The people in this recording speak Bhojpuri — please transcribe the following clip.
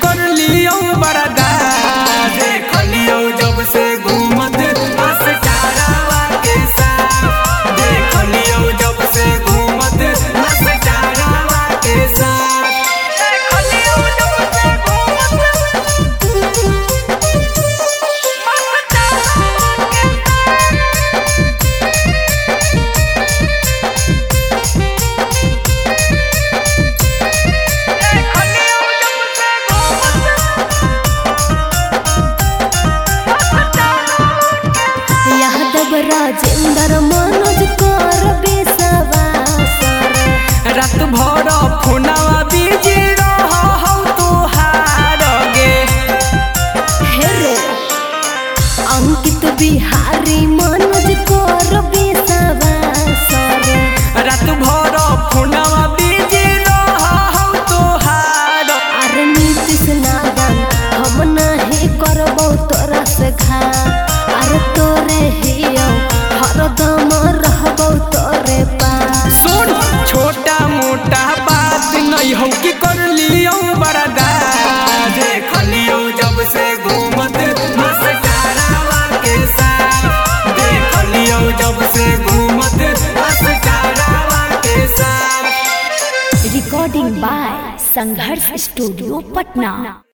कर लियो बरदा देख लियो जब से घूमत मस्तारावा के साथ देख लियो जब से घूमत मस्तारावा के साथ देख लियो जब से राजेंद्र मनोज कर बेसवास रात भर फोनवा बिजी रह तोहार गे हे रे अंकित बिहारी मनोज कर बेसवास रात भर फोनवा बिजी रह तोहार अरे नीतीश नादन हम नहीं करबो तोरा से घा अरे तोरे हियो हरदम रहबो तोरे पास सुन छोटा मोटा बात नहीं हो कि कर लियो बरदा देख लियो जब से घूमत मस्तारावा के साथ देख लियो जब से घूमत मस्तारावा के साथ recording by Sangharsh studio Patna.